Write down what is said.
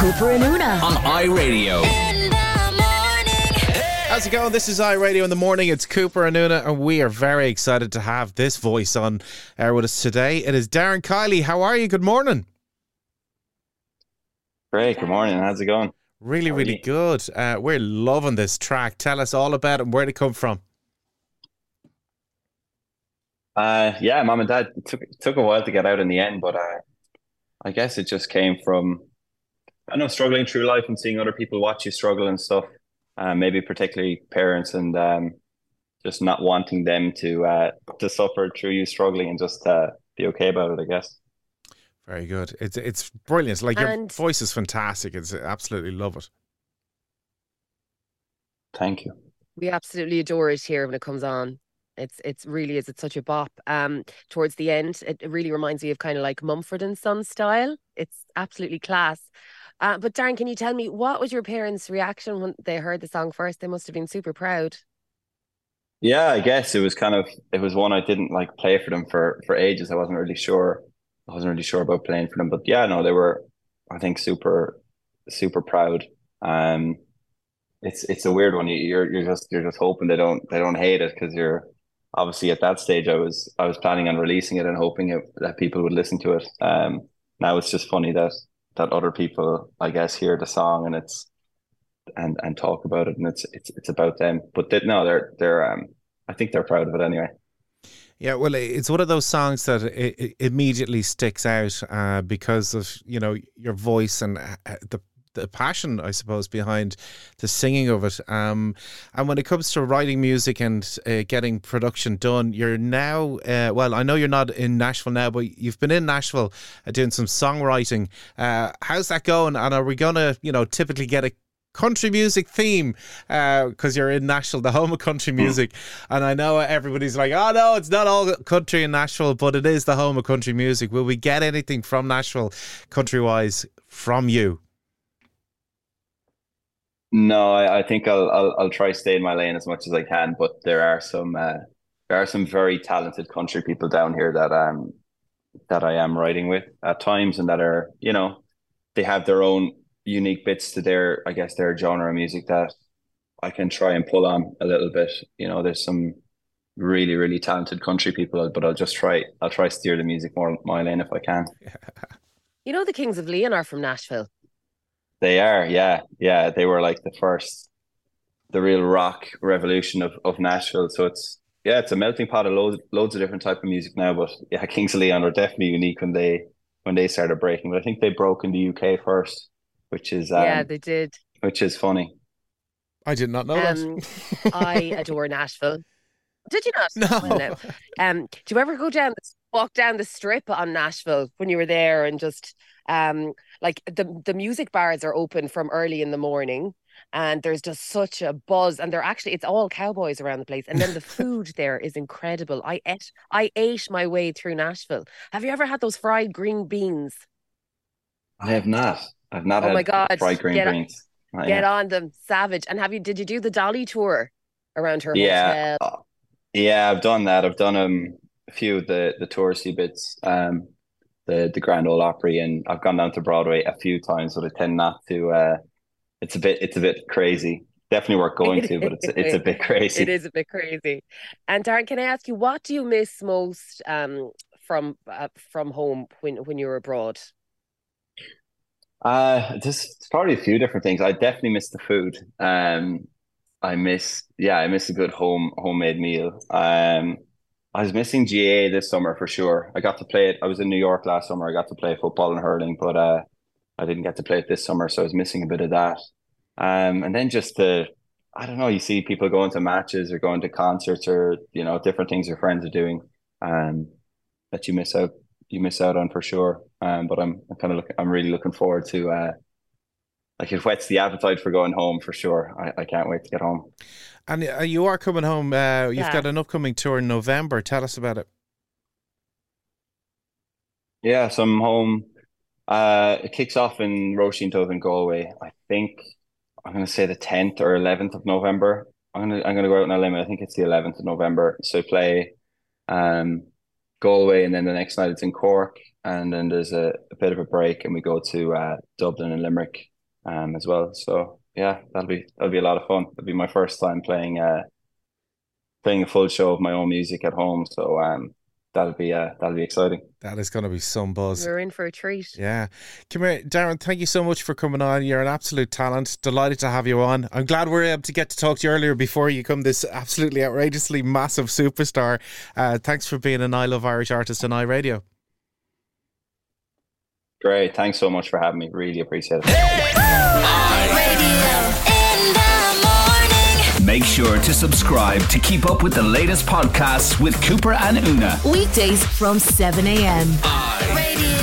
Cooper and Una on iRadio. How's it going? This is iRadio in the morning. It's Cooper and Una, and we are very excited to have this voice on air with us today. It is Darren Kiley. How are you? Good morning. Great. Good morning. How's it going? Really good. We're loving this track. Tell us all about it and where it come from. Yeah, Mom and Dad, it took a while to get out in the end, but I guess it just came from, I know, struggling through life and seeing other people watch you struggle and stuff. Maybe particularly parents, and just not wanting them to suffer through you struggling, and just be okay about it, I guess. Very good. It's brilliant. Like, your voice is fantastic. It's absolutely love it. Thank you. We absolutely adore it here when it comes on. It's such a bop. Towards the end, it really reminds me of kind of like Mumford & Sons style. It's absolutely class. But Darren, can you tell me, what was your parents' reaction when they heard the song first? They must have been super proud. Yeah, I guess it was one I didn't like play for them for ages. I wasn't really sure about playing for them. But yeah, no, they were, I think, super proud. It's a weird one. You're just hoping they don't hate it, because you're obviously at that stage. I was planning on releasing it and hoping that people would listen to it. Now it's just funny that other people, I guess, hear the song and talk about it, and it's about them. But they're I think they're proud of it anyway. Yeah, well, it's one of those songs that it immediately sticks out because of, you know, your voice and the passion, I suppose, behind the singing of it. And when it comes to writing music and getting production done, you're now, well, I know you're not in Nashville now, but you've been in Nashville doing some songwriting. How's that going? And are we going to, you know, typically get a country music theme, because you're in Nashville, the home of country music? And I know everybody's like, oh no, it's not all country in Nashville, but it is the home of country music. Will we get anything from Nashville country-wise from you? No, I think I'll try stay in my lane as much as I can, but there are some very talented country people down here that I am writing with at times, and that are, you know, they have their own unique bits to their genre of music that I can try and pull on a little bit. You know, there's some really talented country people, but I'll try steer the music more my lane if I can. You know, the Kings of Leon are from Nashville. They are, yeah. They were like the real rock revolution of Nashville. So it's a melting pot of loads of different type of music now. But yeah, Kings of Leon are definitely unique when they started breaking. But I think they broke in the UK first, which is they did, which is funny. I did not know that. I adore Nashville. Did you not? No. Well, no. Do you ever walk down the strip on Nashville when you were there, and just like the music bars are open from early in the morning, and there's just such a buzz, and it's all cowboys around the place, and then the food there is incredible. I ate my way through Nashville. Have you ever had those fried green beans? I have not. I've not had my God. Fried green beans. Get on them, savage. And did you do the Dolly tour around her hotel? Yeah, I've done that. I've done a few of the touristy bits, the Grand Ole Opry, and I've gone down to Broadway a few times, but I tend not to. It's a bit crazy. Definitely worth going to, but it's a bit crazy. It is a bit crazy. And Darren, can I ask you, what do you miss most from home when you're abroad? There's probably a few different things. I definitely miss the food. I miss a good homemade meal. I was missing GAA this summer for sure. I got to play it. I was in New York last summer. I got to play football and hurling, but I didn't get to play it this summer, so I was missing a bit of that. And then just I don't know, you see people going to matches or going to concerts, or, you know, different things your friends are doing, that you miss out on for sure. But I'm really looking forward to like, it whets the appetite for going home for sure. I can't wait to get home. And you are coming home. You've got an upcoming tour in November. Tell us about it. Yeah, so I'm home. It kicks off in Roisin Dubh in Galway. I think I'm going to say the 10th or 11th of November. I'm going to go out on a limb. I think it's the 11th of November. So I play Galway, and then the next night it's in Cork, and then there's a bit of a break, and we go to Dublin and Limerick as well. So yeah, that'll be a lot of fun. It'll be my first time playing a full show of my own music at home. So that'll be exciting. That is going to be some buzz. We're in for a treat. Yeah. Come here, Darren, thank you so much for coming on. You're an absolute talent. Delighted to have you on. I'm glad we were able to get to talk to you earlier before you become this absolutely outrageously massive superstar. Thanks for being an I Love Irish artist on iRadio. Great. Thanks so much for having me. Really appreciate it. Make sure to subscribe to keep up with the latest podcasts with Cooper and Una. Weekdays from 7 a.m. iRadio.